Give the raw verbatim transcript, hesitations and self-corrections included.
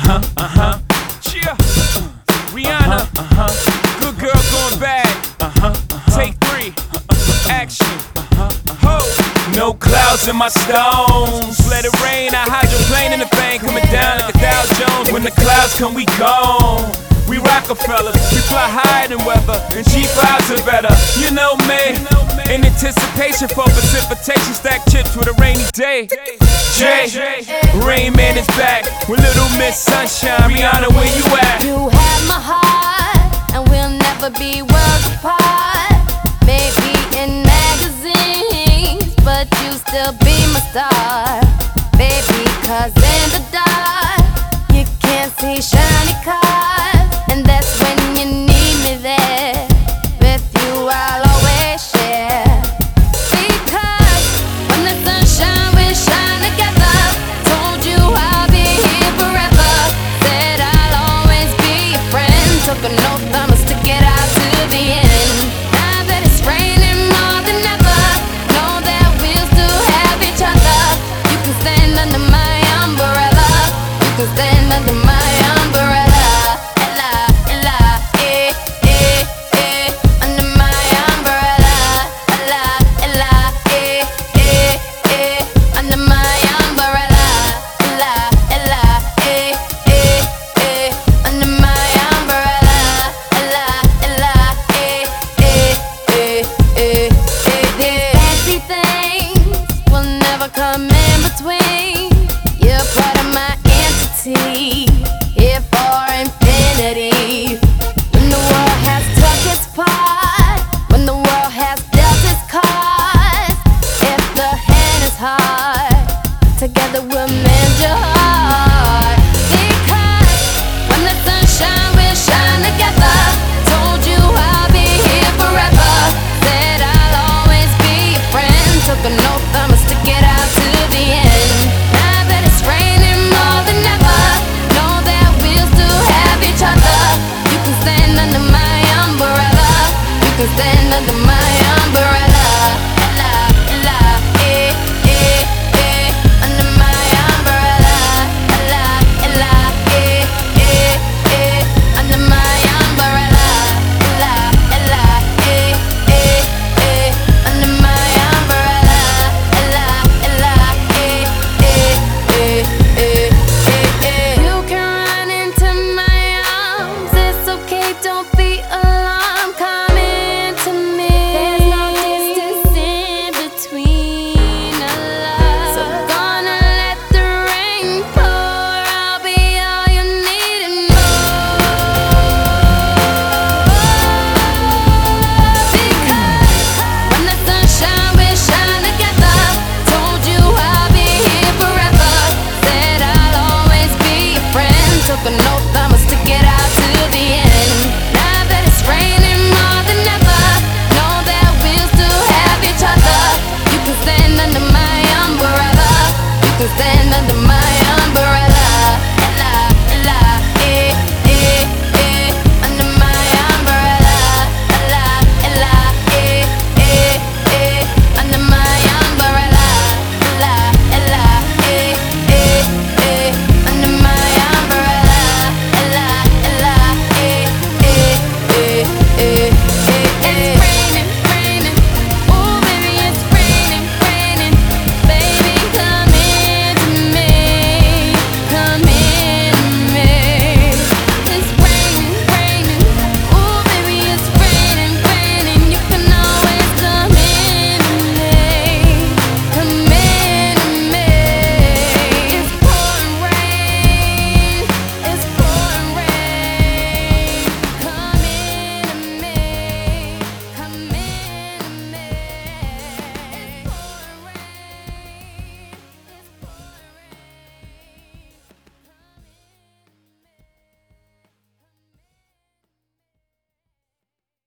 Uh-huh, uh-huh. Yeah. Rihanna, uh-huh. Good girl going bad. Uh-huh, uh-huh. Take three. Action. Uh-huh, uh-huh. No clouds in my stones. Let it rain. I hydroplane in the bank, coming down like a Dow Jones. When the clouds come, we gone. We Rockefellers, we fly higher than weather, and G fives are better. You know me, in anticipation for precipitation, stack chips with a rainy day. Jay, Rain Man is back with Little Miss Sunshine. Rihanna, where you at? You have my heart, and we'll never be worlds apart. Maybe in magazines, but you still be my star. Baby, cause in the dark, you can't see shiny cars. And that's